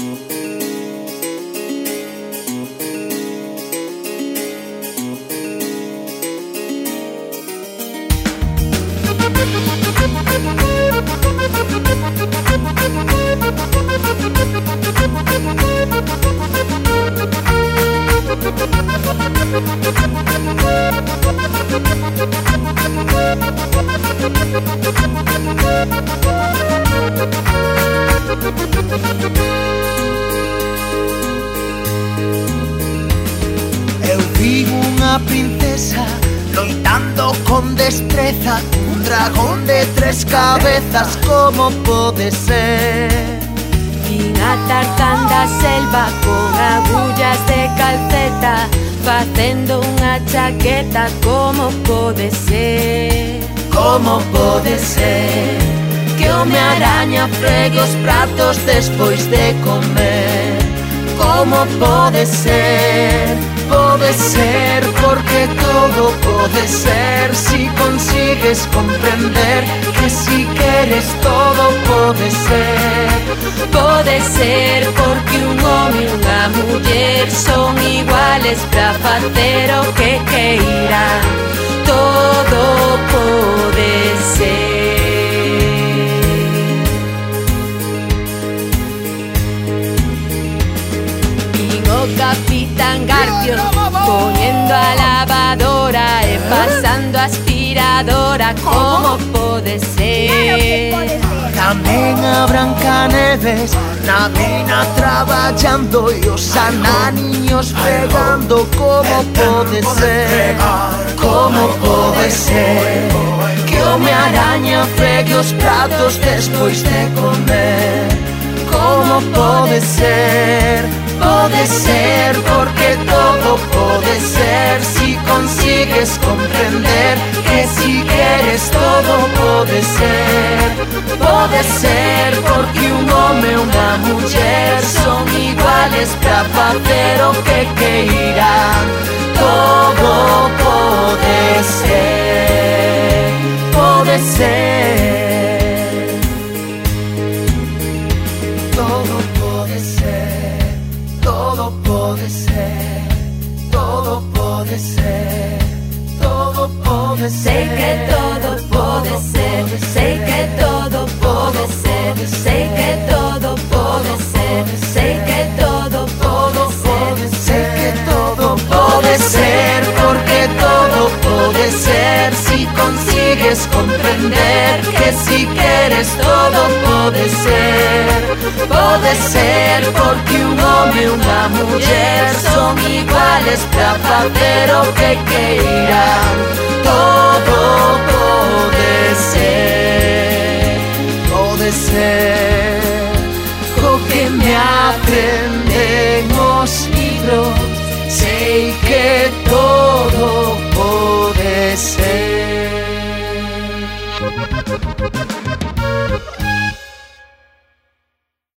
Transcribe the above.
Eu vi unha princesa loitando con destreza, un dragón de 3 cabezas, como pode ser? Vin a Tarzán da selva con agullas de calceta, facendo unha chaqueta, como pode ser? Como pode ser que o me araña fregue os pratos despois de comer? Como pode ser? Pode ser, porque todo pode ser, si consigues comprender que si queres todo pode ser. Pode ser, porque un home e unha muller son iguales pra facer o que queiran. Todo pode ser. O Capitán Garfio poñendo a lavadora e pasando a aspiradora, como pode ser? Tamén a Brancaneves na mina traballando e os ananiños fregando, como pode ser? Como pode ser que o me araña fregue os pratos despois de comer? Como pode ser? Pode ser, porque todo pode ser, si consigues comprender que si queres todo pode ser. Pode ser, porque un home e unha muller son iguales pra facer o que queiran. Todo pode ser, pode ser. Todo pode ser, todo pode ser, todo pode ser, todo pode ser. Sei que todo pode ser, sei que todo pode ser, sei que todo pode ser, sei que todo pode ser, sei que todo pode ser, porque todo pode ser, si consigues comprender que si queres todo pode ser. Pode ser, porque un home e unha muller son iguales pra facer o que queiran. Todo pode ser, pode ser.